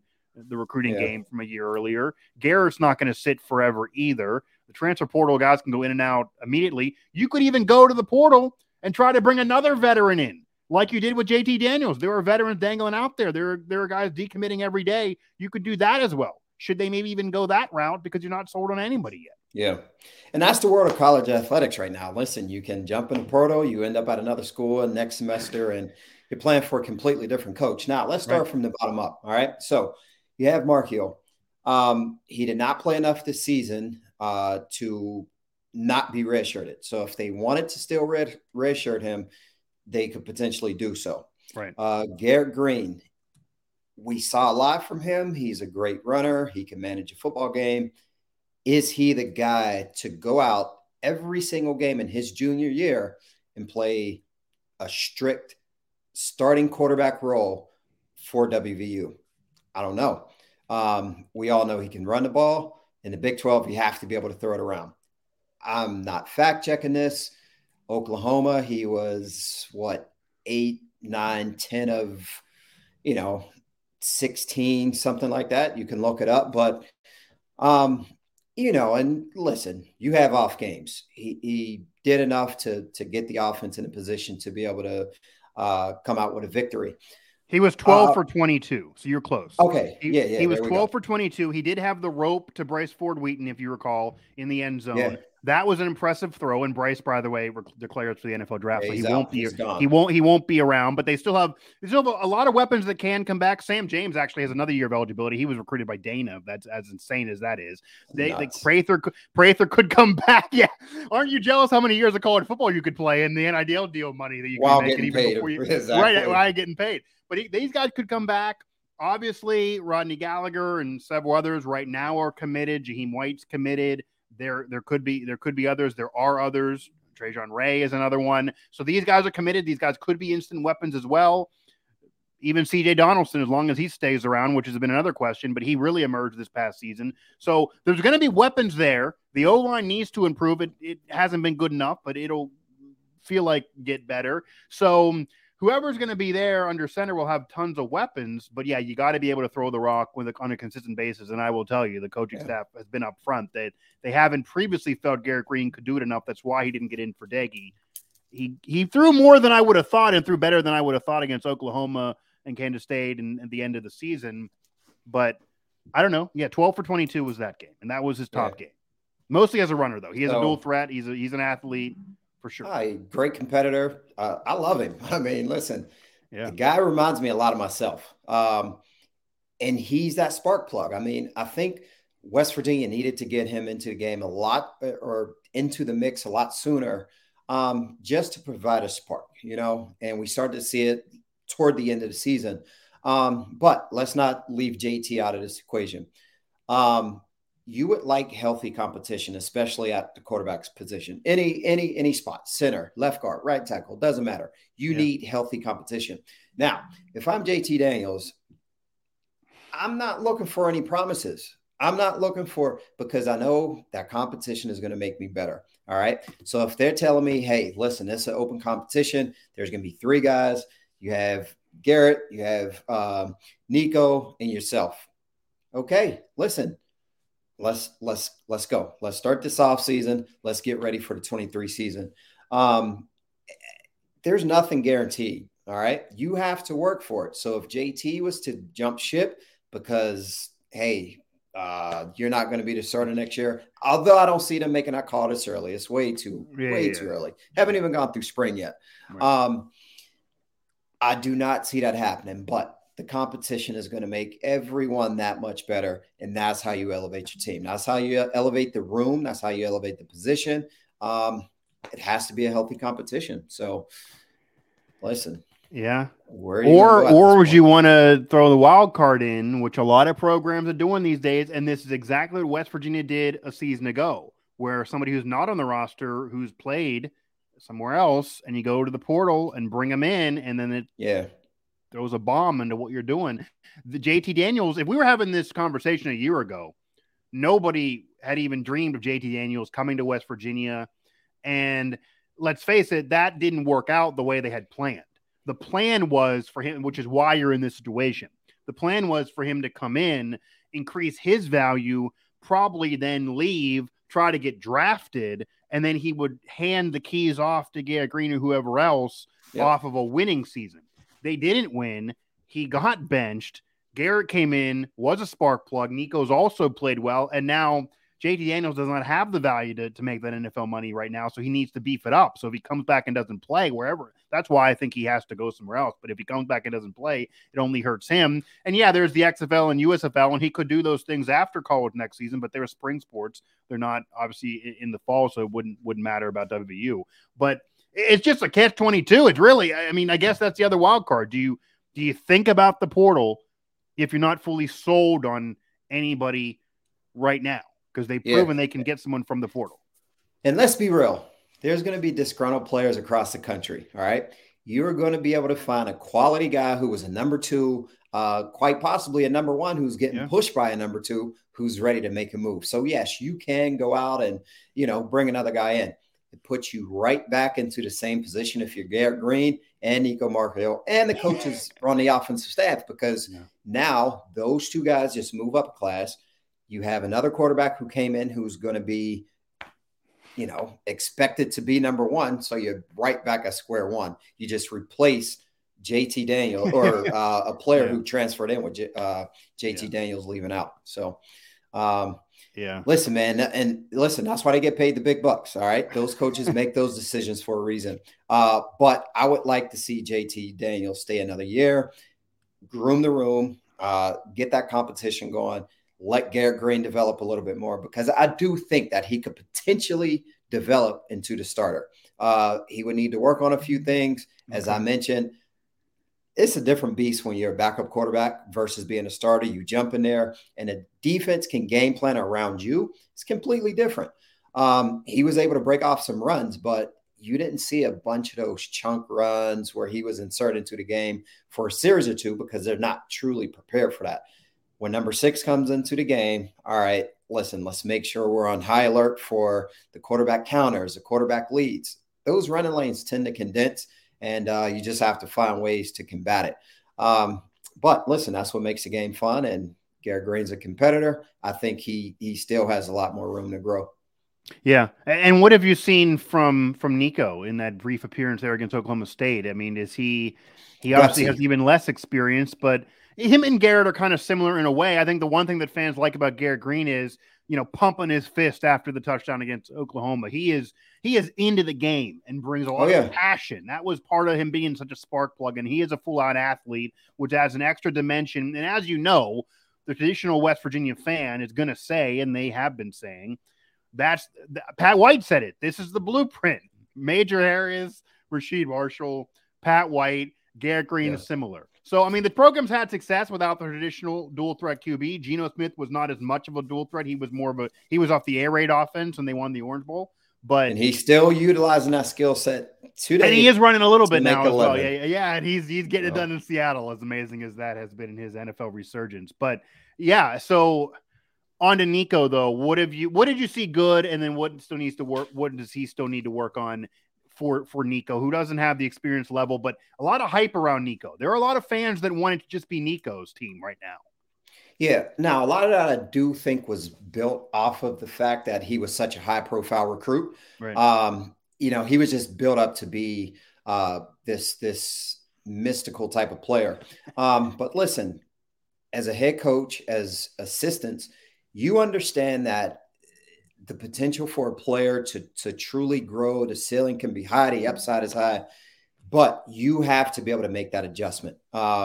game from a year earlier. Garrett's not going to sit forever either. The transfer portal guys can go in and out immediately. You could even go to the portal and try to bring another veteran in, like you did with JT Daniels. There are veterans dangling out there. There are guys decommitting every day. You could do that as well. Should they maybe even go that route, because you're not sold on anybody yet? Yeah. And that's the world of college athletics right now. Listen, you can jump in the portal, you end up at another school next semester, and you're playing for a completely different coach. Now, let's start from the bottom up. All right. So you have Mark Hill. He did not play enough this season to not be redshirted. So if they wanted to still redshirt him, they could potentially do so. Right. Garrett Green, we saw a lot from him. He's a great runner. He can manage a football game. Is he the guy to go out every single game in his junior year and play a strict starting quarterback role for WVU? I don't know. We all know he can run the ball. In the Big 12, you have to be able to throw it around. I'm not fact checking this. Oklahoma, he was 8, 9, 10 of, 16, something like that. You can look it up, but, and listen, you have off games. He did enough to get the offense in a position to be able to come out with a victory. He was 12 for 22, so you're close. Okay. He was 12 for 22. He did have the rope to Bryce Ford Wheaton, if you recall, in the end zone. Yeah. That was an impressive throw, and Bryce, by the way, declared for the NFL draft, so he won't be around. But they still have a lot of weapons that can come back. Sam James actually has another year of eligibility. He was recruited by Dana. That's as insane as that is. Prather could come back. Yeah, aren't you jealous how many years of college football you could play in the NIL deal money that you can make even before you right getting paid? But these guys could come back. Obviously, Rodney Gallagher and several others right now are committed. Jaheim White's committed. There could be others. There are others. Trajan Ray is another one. So these guys are committed. These guys could be instant weapons as well. Even CJ Donaldson, as long as he stays around, which has been another question, but he really emerged this past season. So there's going to be weapons there. The O-line needs to improve. It hasn't been good enough, but it'll feel like get better. So whoever's going to be there under center will have tons of weapons, but yeah, you got to be able to throw the rock on a consistent basis. And I will tell you, the coaching staff has been up front that they haven't previously felt Garrett Green could do it enough. That's why he didn't get in for Deggy. He threw more than I would have thought and threw better than I would have thought against Oklahoma and Kansas State at the end of the season. But I don't know. Yeah, 12 for 22 was that game, and that was his top game. Mostly as a runner, though. He has a dual threat. He's an athlete. For sure. Great competitor. I love him. I mean, listen, the guy reminds me a lot of myself. And he's that spark plug. I mean, I think West Virginia needed to get him into the game a lot, or into the mix a lot sooner, just to provide a spark, and we started to see it toward the end of the season. But let's not leave JT out of this equation. you would like healthy competition, especially at the quarterback's position. Any spot, center, left guard, right tackle, doesn't matter. You need healthy competition. Now, if I'm JT Daniels, I'm not looking for any promises. I'm not looking for, because I know that competition is going to make me better. All right. So if they're telling me, hey, listen, it's an open competition, there's going to be 3 guys. You have Garrett, you have Nico, and yourself. Okay, listen, let's go. Let's start this off season. Let's get ready for the 23 season. There's nothing guaranteed. All right. You have to work for it. So if JT was to jump ship because, hey, you're not going to be the starter next year, although I don't see them making that call this early. It's way too early. Haven't even gone through spring yet. Right. I do not see that happening, but the competition is going to make everyone that much better. And that's how you elevate your team. That's how you elevate the room. That's how you elevate the position. It has to be a healthy competition. So listen. Yeah. Or would you want to throw the wild card in, which a lot of programs are doing these days? And this is exactly what West Virginia did a season ago, where somebody who's not on the roster, who's played somewhere else, and you go to the portal and bring them in, and then it throws a bomb into what you're doing. The JT Daniels, if we were having this conversation a year ago, nobody had even dreamed of JT Daniels coming to West Virginia. And let's face it, that didn't work out the way they had planned. The plan was for him, which is why you're in this situation. The plan was for him to come in, increase his value, probably then leave, try to get drafted, and then he would hand the keys off to Garrett Greene or whoever else off of a winning season. They didn't win. He got benched. Garrett came in, was a spark plug. Nico's also played well, and now JT Daniels does not have the value to make that NFL money right now, so he needs to beef it up. So if he comes back and doesn't play wherever, that's why I think he has to go somewhere else. But if he comes back and doesn't play, it only hurts him. And yeah, there's the XFL and USFL, and he could do those things after college next season, but they're spring sports. They're not obviously in the fall, so it wouldn't matter about WVU. But it's just a catch-22. It's really, I mean, I guess that's the other wild card. Do you think about the portal if you're not fully sold on anybody right now? Because they've proven they can get someone from the portal. And let's be real. There's going to be disgruntled players across the country, all right? You're going to be able to find a quality guy who was a number 2, quite possibly a number 1 who's getting pushed by a number 2 who's ready to make a move. So, yes, you can go out and, bring another guy in. It puts you right back into the same position if you're Garrett Greene and Nico Markell and the coaches on the offensive staff, because now those 2 guys just move up a class. You have another quarterback who came in who's going to be, expected to be number 1. So you're right back at square one. You just replace JT Daniels or a player who transferred in with JT Daniels leaving out. So, listen, man. And listen, that's why they get paid the big bucks. All right. Those coaches make those decisions for a reason. But I would like to see JT Daniels stay another year, groom the room, get that competition going. Let Garrett Greene develop a little bit more, because I do think that he could potentially develop into the starter. He would need to work on a few things. As I mentioned, it's a different beast when you're a backup quarterback versus being a starter. You jump in there and the defense can game plan around you. It's completely different. He was able to break off some runs, but you didn't see a bunch of those chunk runs where he was inserted into the game for a series or 2, because they're not truly prepared for that. When number 6 comes into the game, all right, listen, let's make sure we're on high alert for the quarterback counters, the quarterback leads. Those running lanes tend to condense, and you just have to find ways to combat it. But listen, that's what makes the game fun, and Garrett Greene's a competitor. I think he still has a lot more room to grow. Yeah. And what have you seen from Nico in that brief appearance there against Oklahoma State? I mean, he obviously has even less experience, but him and Garrett are kind of similar in a way. I think the one thing that fans like about Garrett Greene is, pumping his fist after the touchdown against Oklahoma. He is into the game and brings a lot of passion. That was part of him being such a spark plug, and he is a full-out athlete, which adds an extra dimension. And as you know, the traditional West Virginia fan is going to say, and they have been saying, Pat White said it. This is the blueprint. Major Harris, Rasheed Marshall, Pat White, Garrett Greene is similar. So, I mean, the program's had success without the traditional dual threat QB. Geno Smith was not as much of a dual threat. He was off the air raid offense and they won the Orange Bowl. But and he's still utilizing that skill set today. And he is running a little bit now as well. Yeah, yeah. And he's getting it done in Seattle, as amazing as that has been in his NFL resurgence. But yeah, so on to Nico though. What did you see good, and then what still needs to work? What does he still need to work on for Nico, who doesn't have the experience level, but a lot of hype around Nico? There are a lot of fans that want it to just be Nico's team right now. Yeah. Now, a lot of that I do think was built off of the fact that he was such a high-profile recruit. Right. He was just built up to be this mystical type of player. But listen, as a head coach, as assistants, you understand that the potential for a player to truly grow, the ceiling can be high, the upside is high, but you have to be able to make that adjustment.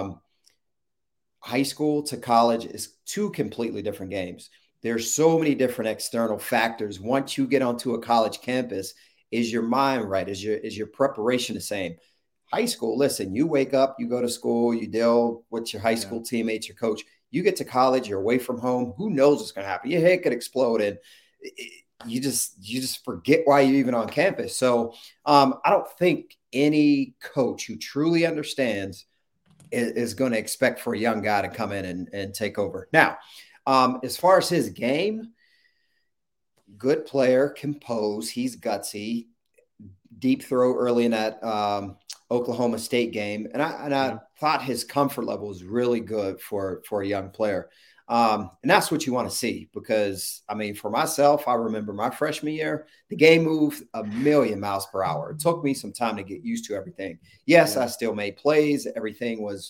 High school to college is two completely different games. There's so many different external factors. Once you get onto a college campus, is your mind right? Is your preparation the same? High school, listen, you wake up, you go to school, you deal with your high school teammates, your coach. You get to college, you're away from home. Who knows what's going to happen? Your head could explode, and you just forget why you're even on campus. So I don't think any coach who truly understands is going to expect for a young guy to come in and take over. Now, as far as his game, good player, compose, he's gutsy, deep throw early in that Oklahoma State game. And I thought his comfort level was really good for a young player. And that's what you want to see, because, I mean, for myself, I remember my freshman year, the game moved a million miles per hour. It took me some time to get used to everything. Yes, I still made plays. Everything was,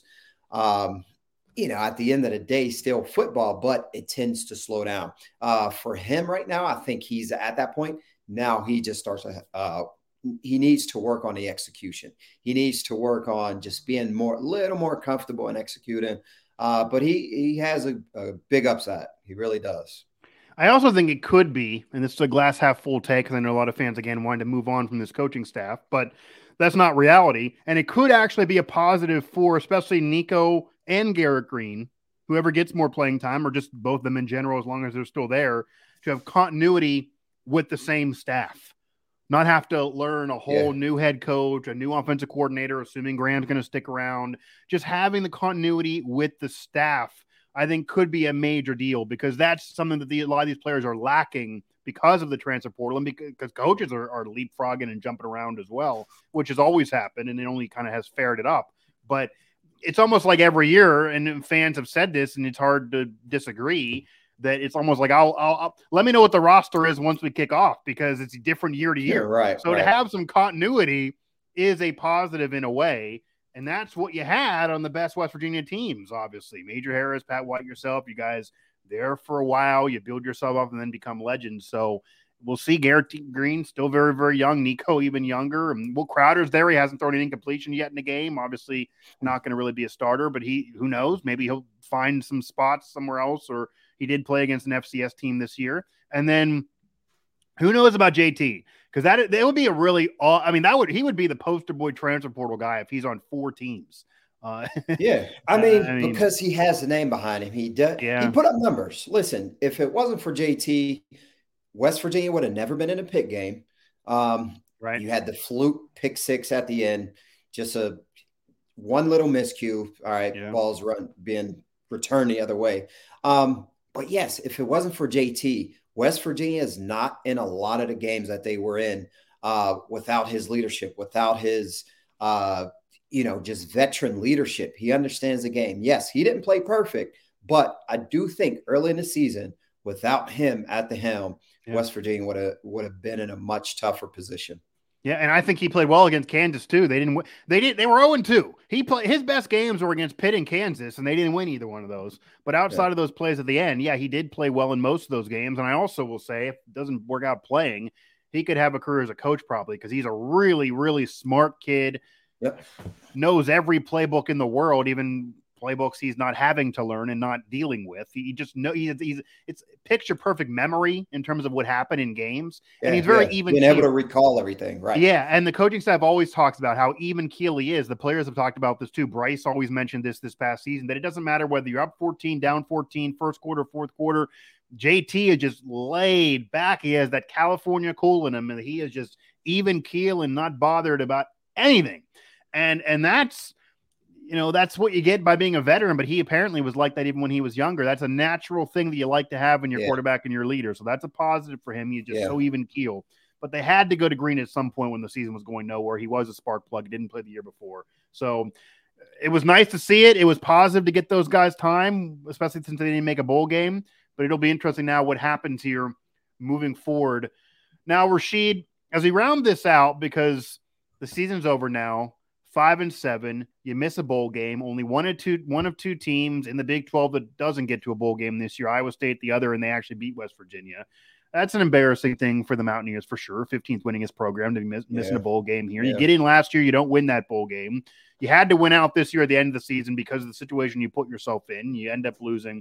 at the end of the day, still football, but it tends to slow down. For him right now, I think he's at that point. Now he just starts he needs to work on the execution. He needs to work on just being a little more comfortable in executing. But he has a big upside. He really does. I also think it could be, and this is a glass half full take, because I know a lot of fans, again, wanted to move on from this coaching staff, but that's not reality. And it could actually be a positive for especially Nico and Garrett Green, whoever gets more playing time, or just both of them in general, as long as they're still there, to have continuity with the same staff. Not have to learn a whole new head coach, a new offensive coordinator, assuming Graham's going to stick around. Just having the continuity with the staff, I think, could be a major deal, because that's something that a lot of these players are lacking because of the transfer portal, and because coaches are leapfrogging and jumping around as well, which has always happened, and it only kind of has fared it up. But it's almost like every year, and fans have said this, and it's hard to disagree, that it's almost like I'll let me know what the roster is once we kick off, because it's different year to year. Right. So to have some continuity is a positive in a way. And that's what you had on the best West Virginia teams, obviously. Major Harris, Pat White, yourself, you guys there for a while, you build yourself up and then become legends. So we'll see. Garrett Green still very, very young. Nico even younger. And Will Crowder's there. He hasn't thrown an incompletion yet in the game. Obviously not going to really be a starter, but who knows? Maybe he'll find some spots somewhere else, or he did play against an FCS team this year. And then who knows about JT? Because that would be a really, he would be the poster boy transfer portal guy if he's on 4 teams. Because he has the name behind him. He put up numbers. Listen, if it wasn't for JT, West Virginia would have never been in a pick game. Right. You had the fluke pick 6 at the end, just one little miscue. All right, balls being returned the other way. But yes, if it wasn't for JT, West Virginia is not in a lot of the games that they were in without his leadership, without his, just veteran leadership. He understands the game. Yes, he didn't play perfect, but I do think early in the season, without him at the helm, West Virginia would have been in a much tougher position. Yeah, and I think he played well against Kansas too. They were 0-2. His best games were against Pitt and Kansas, and they didn't win either one of those. But outside of those plays at the end, he did play well in most of those games. And I also will say, if it doesn't work out playing, he could have a career as a coach probably, because he's a really, really smart kid. Yep. Knows every playbook in the world, even playbooks he's not having to learn and not dealing with. He just know it's picture perfect memory in terms of what happened in games, and he's very even being able to recall everything, right? Yeah, and the coaching staff always talks about how even keel he is. The players have talked about this too. Bryce always mentioned this past season, that it doesn't matter whether you're up 14, down 14, first quarter, fourth quarter. JT is just laid back. He has that California cool in him, and he is just even keel and not bothered about anything. And that's, that's what you get by being a veteran, but he apparently was like that even when he was younger. That's a natural thing that you like to have in your quarterback and your leader. So that's a positive for him. He's just so even keel. But they had to go to Green at some point when the season was going nowhere. He was a spark plug. He didn't play the year before. So it was nice to see it. It was positive to get those guys time, especially since they didn't make a bowl game. But it'll be interesting now what happens here moving forward. Now, Rasheed, as we round this out, because the season's over now, 5-7, you miss a bowl game. Only one of two teams in the Big 12 that doesn't get to a bowl game this year. Iowa State, the other, and they actually beat West Virginia. That's an embarrassing thing for the Mountaineers for sure. 15th winningest program to be missing a bowl game here. You get in last year, you don't win that bowl game. You had to win out this year at the end of the season because of the situation you put yourself in. You end up losing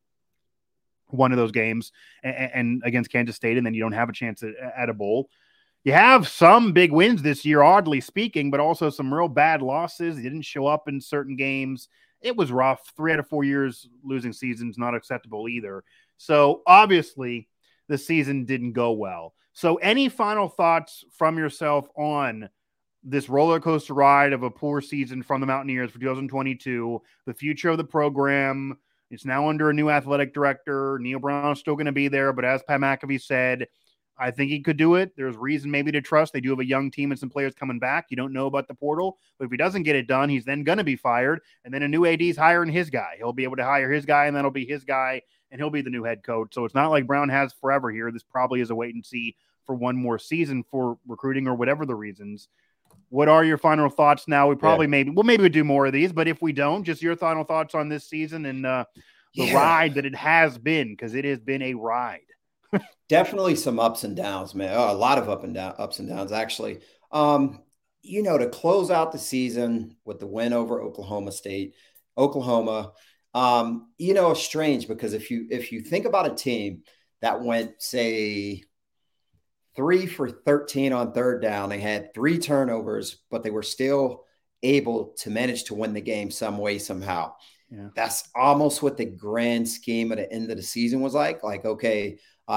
one of those games and against Kansas State, and then you don't have a chance at a bowl. You have some big wins this year, oddly speaking, but also some real bad losses. You didn't show up in certain games. It was rough. 3 out of 4 years losing seasons, not acceptable either. So obviously the season didn't go well. So any final thoughts from yourself on this roller coaster ride of a poor season from the Mountaineers for 2022, the future of the program? It's now under a new athletic director. Neil Brown is still going to be there, but as Pat McAfee said, I think he could do it. There's reason maybe to trust. They do have a young team and some players coming back. You don't know about the portal, but if he doesn't get it done, he's then going to be fired, and then a new AD is hiring his guy. He'll be able to hire his guy, and that'll be his guy, and he'll be the new head coach. So it's not like Brown has forever here. This probably is a wait and see for one more season for recruiting or whatever the reasons. What are your final thoughts now? We probably maybe we'll do more of these, but if we don't, just your final thoughts on this season and the ride that it has been, because it has been a ride. Definitely some ups and downs, man. Oh, a lot of ups and downs, actually. To close out the season with the win over Oklahoma State, Oklahoma, it's strange because if you think about a team that went, say, 3 for 13 on third down, they had 3 turnovers, but they were still able to manage to win the game some way, somehow. Yeah. That's almost what the grand scheme at the end of the season was like. Like, okay,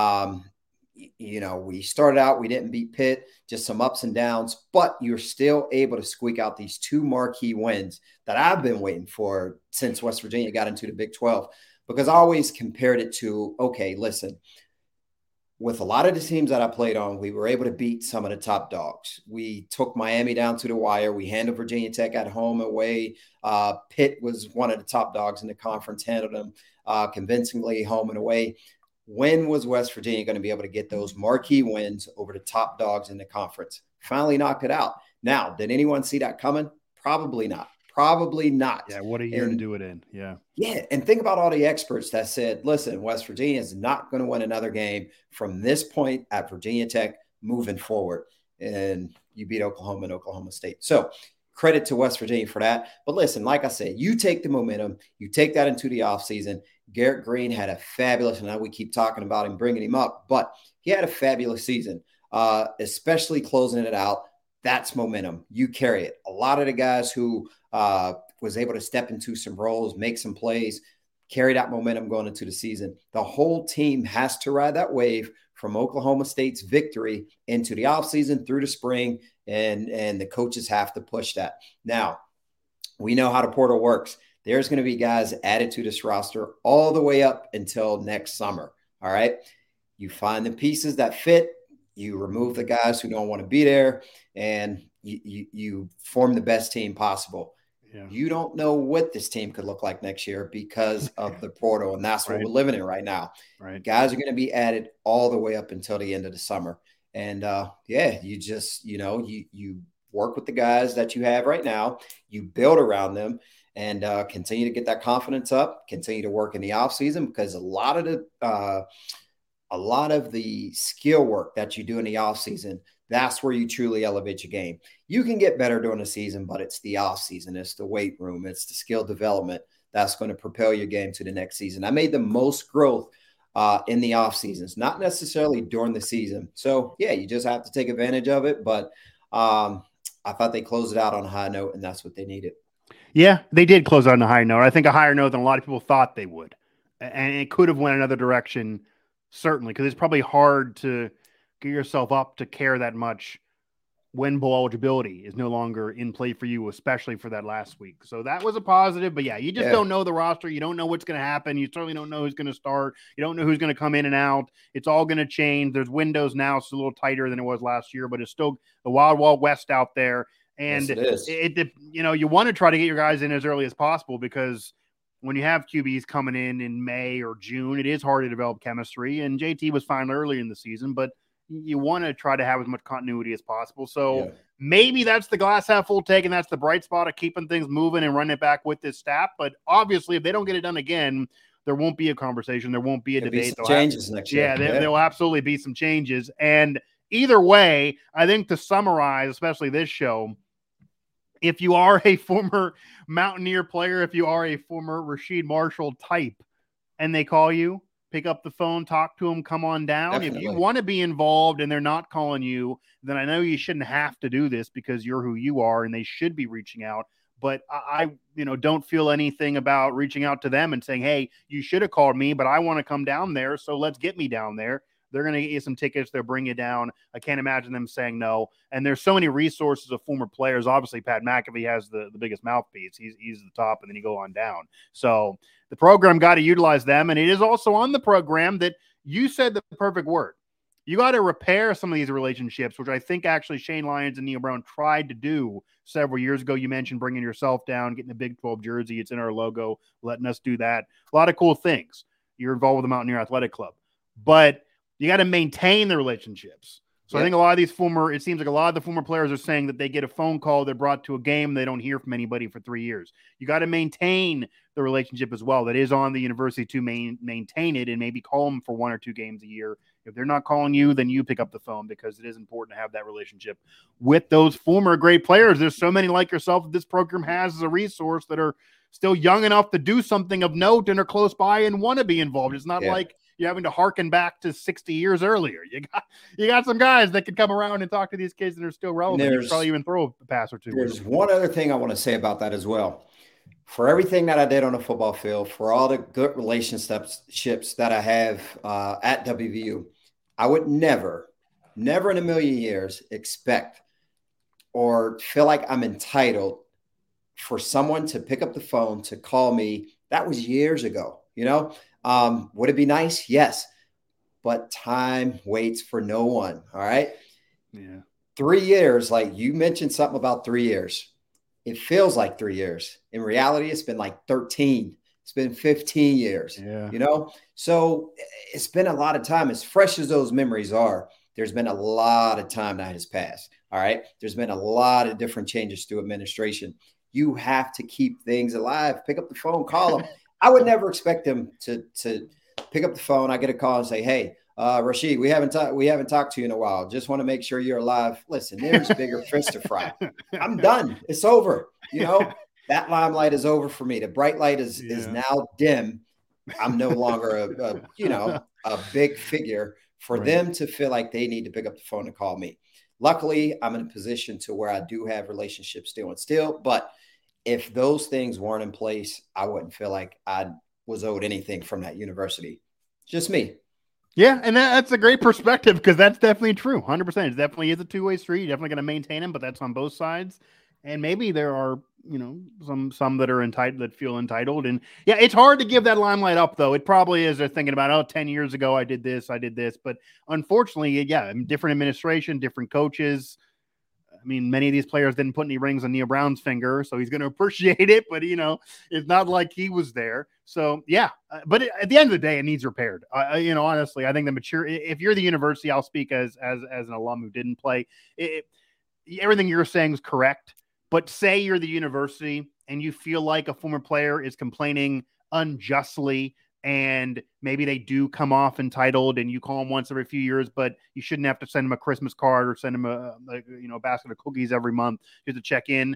we started out, we didn't beat Pitt, just some ups and downs, but you're still able to squeak out these 2 marquee wins that I've been waiting for since West Virginia got into the Big 12, because I always compared it to, okay, listen, with a lot of the teams that I played on, we were able to beat some of the top dogs. We took Miami down to the wire. We handled Virginia Tech at home and away. Pitt was one of the top dogs in the conference, handled them convincingly home and away. When was West Virginia going to be able to get those marquee wins over the top dogs in the conference? Finally knocked it out. Now, did anyone see that coming? Probably not. Probably not. Yeah, what a year to do it in. Yeah. Yeah, and think about all the experts that said, listen, West Virginia is not going to win another game from this point at Virginia Tech moving forward. And you beat Oklahoma and Oklahoma State. So credit to West Virginia for that. But listen, like I said, you take the momentum, you take that into the offseason. Garrett Green had a fabulous, and now we keep talking about him, bringing him up, but he had a fabulous season, especially closing it out. That's momentum. You carry it. A lot of the guys who was able to step into some roles, make some plays, carry that momentum going into the season. The whole team has to ride that wave from Oklahoma State's victory into the offseason through the spring, and the coaches have to push that. Now, we know how the portal works. There's going to be guys added to this roster all the way up until next summer, all right? You find the pieces that fit, you remove the guys who don't want to be there, and you form the best team possible. Yeah. You don't know what this team could look like next year because of the portal, and that's what we're living in right now. Right. Guys are going to be added all the way up until the end of the summer. And, you just, you work with the guys that you have right now. You build around them and continue to get that confidence up, continue to work in the offseason, because a lot of the skill work that you do in the offseason, that's where you truly elevate your game. You can get better during the season, but it's the offseason. It's the weight room. It's the skill development. that's going to propel your game to the next season. I made the most growth in the off seasons, not necessarily during the season. So yeah, you just have to take advantage of it. But I thought they closed it out on a high note, and that's what they needed. Yeah, they did close on a high note. I think a higher note than a lot of people thought they would. And it could have went another direction, certainly, because it's probably hard to get yourself up to care that much when bowl eligibility is no longer in play for you, especially for that last week. So that was a positive. But yeah, you just don't know the roster. You don't know what's going to happen. You certainly don't know who's going to start. You don't know who's going to come in and out. It's all going to change. There's windows now. It's a little tighter than it was last year, but it's still the wild, wild west out there. And yes, it is. You want to try to get your guys in as early as possible, because when you have QBs coming in May or June, it is hard to develop chemistry. And JT was fine early in the season, but you want to try to have as much continuity as possible. So maybe that's the glass half full take, and that's the bright spot of keeping things moving and running it back with this staff. But obviously, if they don't get it done again, there won't be a conversation. There won't be a debate. Changes next year. There'll absolutely be some changes. And either way, I think to summarize, especially this show, if you are a former Mountaineer player, if you are a former Rasheed Marshall type, and they call you, pick up the phone, talk to them, come on down. Definitely. If you want to be involved and they're not calling you, then I know you shouldn't have to do this because you're who you are and they should be reaching out. But I don't feel anything about reaching out to them and saying, hey, you should have called me, but I want to come down there. So let's get me down there. They're going to get you some tickets. They'll bring you down. I can't imagine them saying no. And there's so many resources of former players. Obviously, Pat McAfee has the biggest mouthpiece. He's the top, and then you go on down. So the program got to utilize them. And it is also on the program that you said the perfect word. You got to repair some of these relationships, which I think actually Shane Lyons and Neil Brown tried to do several years ago. You mentioned bringing yourself down, getting the Big 12 jersey. It's in our logo, letting us do that. A lot of cool things. You're involved with the Mountaineer Athletic Club. But you got to maintain the relationships. So I think it seems like a lot of the former players are saying that they get a phone call, they're brought to a game, they don't hear from anybody for 3 years. You got to maintain the relationship as well. That is on the university to maintain it, and maybe call them for 1 or 2 games a year. If they're not calling you, then you pick up the phone, because it is important to have that relationship with those former great players. There's so many like yourself that this program has as a resource that are still young enough to do something of note and are close by and want to be involved. It's not like you're having to harken back to 60 years earlier. You got some guys that can come around and talk to these kids that are still relevant. You probably even throw a pass or two. There's one other thing I want to say about that as well. For everything that I did on the football field, for all the good relationships that I have at WVU, I would never in a million years expect or feel like I'm entitled for someone to pick up the phone to call me. That was years ago, Would it be nice? Yes. But time waits for no one. All right. Yeah. 3 years. Like you mentioned something about 3 years. It feels like 3 years. In reality, it's been like 13. It's been 15 years, So it's been a lot of time. As fresh as those memories are, there's been a lot of time that has passed. All right. There's been a lot of different changes through administration. You have to keep things alive. Pick up the phone, call them. I would never expect them to pick up the phone. I get a call and say, hey, Rasheed, we haven't talked to you in a while. Just want to make sure you're alive. Listen, there's bigger fish to fry. I'm done. It's over. That limelight is over for me. The bright light is now dim. I'm no longer a big figure for them to feel like they need to pick up the phone and call me. Luckily, I'm in a position to where I do have relationships still, but if those things weren't in place, I wouldn't feel like I was owed anything from that university. Just me. Yeah, and that's a great perspective, because that's definitely true. 100%. It definitely is a two-way street. You're definitely going to maintain them, but that's on both sides. And maybe there are, some that are entitled, that feel entitled. And yeah, it's hard to give that limelight up, though. It probably is. They're thinking about, 10 years ago, I did this. But unfortunately, different administration, different coaches. I mean, many of these players didn't put any rings on Neil Brown's finger, so he's going to appreciate it. But, it's not like he was there. So, but at the end of the day, it needs repaired. Honestly, I think if you're the university, I'll speak as an alum who didn't play. Everything you're saying is correct. But say you're the university and you feel like a former player is complaining unjustly, and maybe they do come off entitled, and you call them once every few years, but you shouldn't have to send them a Christmas card or send them a basket of cookies every month just to check in.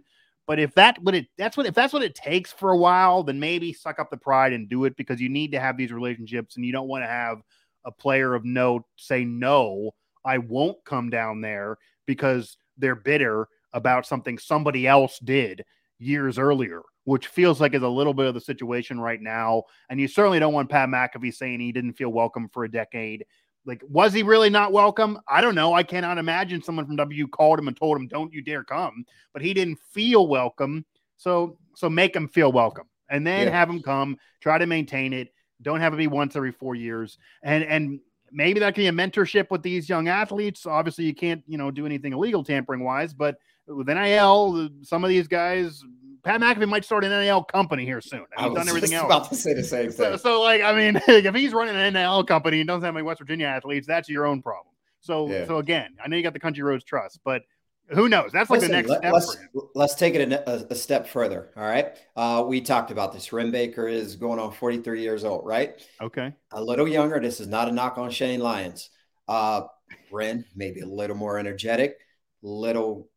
But if that's what it takes for a while, then maybe suck up the pride and do it, because you need to have these relationships, and you don't want to have a player of note say, no, I won't come down there, because they're bitter about something somebody else did years earlier, which feels like is a little bit of the situation right now. And you certainly don't want Pat McAfee saying he didn't feel welcome for a decade. Like, was he really not welcome? I don't know. I cannot imagine someone from W called him and told him, don't you dare come. But he didn't feel welcome. So make him feel welcome, and then have him come, try to maintain it. Don't have it be once every 4 years. And maybe that can be a mentorship with these young athletes. Obviously you can't, do anything illegal tampering wise, but with NIL, some of these guys, Pat McAfee might start an NIL company here soon. He's done everything else. About to say the same thing. So if he's running an NIL company and doesn't have any West Virginia athletes, that's your own problem. So again, I know you got the Country Roads Trust, but who knows? That's the next step for him. Let's take it a step further. All right. We talked about this. Wren Baker is going on 43 years old, right? Okay. A little younger. This is not a knock on Shane Lyons. Wren, maybe a little more energetic, little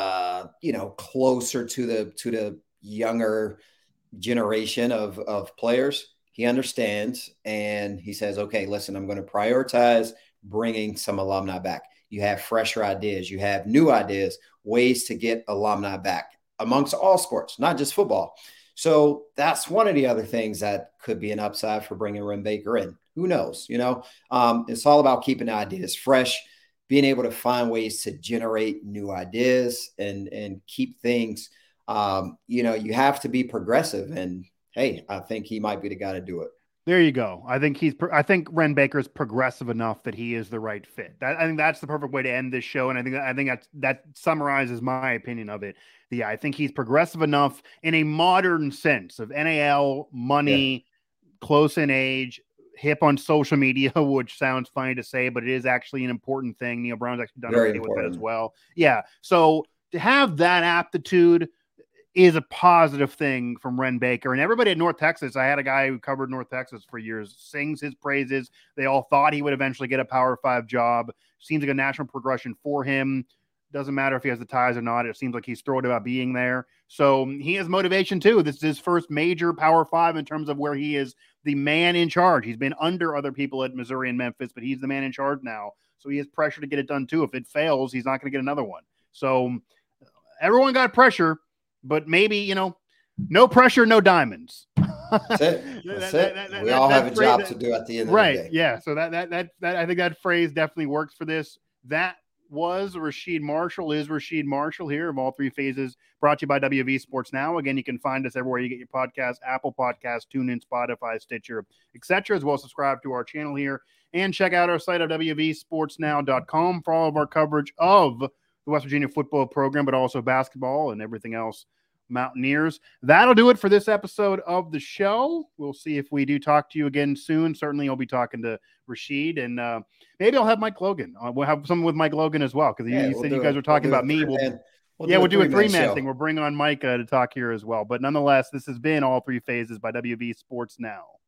closer to the younger generation of players. He understands, and he says, okay, listen, I'm going to prioritize bringing some alumni back. You have fresher ideas. You have new ideas, ways to get alumni back amongst all sports, not just football. So that's one of the other things that could be an upside for bringing Wren Baker in. Who knows? It's all about keeping the ideas fresh, being able to find ways to generate new ideas and keep things, you have to be progressive. And hey, I think he might be the guy to do it. There you go. I think Wren Baker is progressive enough that he is the right fit. I think that's the perfect way to end this show. And I think that summarizes my opinion of it. I think he's progressive enough in a modern sense of NIL, money, close in age, hip on social media, which sounds funny to say, but it is actually an important thing. Neil Brown's actually done a video with it as well. Yeah. So to have that aptitude is a positive thing from Wren Baker. And everybody at North Texas, I had a guy who covered North Texas for years, sings his praises. They all thought he would eventually get a Power 5 job. Seems like a natural progression for him. Doesn't matter if he has the ties or not. It seems like he's thrilled about being there. So he has motivation too. This is his first major Power 5 in terms of where he is the man in charge. He's been under other people at Missouri and Memphis, but he's the man in charge now. So he has pressure to get it done too. If it fails, he's not going to get another one. So everyone got pressure, but maybe, no pressure, no diamonds. That's it. That's it. We all have a job to do at the end of the day. Right. Yeah. So that I think that phrase definitely works for this. That was Rasheed Marshall, is Rasheed Marshall here of All Three Phases, brought to you by WV Sports Now. Again, you can find us everywhere you get your podcasts, Apple Podcasts, TuneIn, Spotify, Stitcher, etc., as well as subscribe to our channel here and check out our site at wvsportsnow.com for all of our coverage of the West Virginia football program, but also basketball and everything else Mountaineers. That'll do it for this episode of the show. We'll see if we do talk to you again soon. Certainly I'll be talking to Rasheed, and maybe I'll have Mike Logan. We'll have someone with Mike Logan as well, because you said you guys were talking about me. We'll do a three-man thing. We'll bring on Mike to talk here as well. But nonetheless, this has been All Three Phases by WV Sports Now.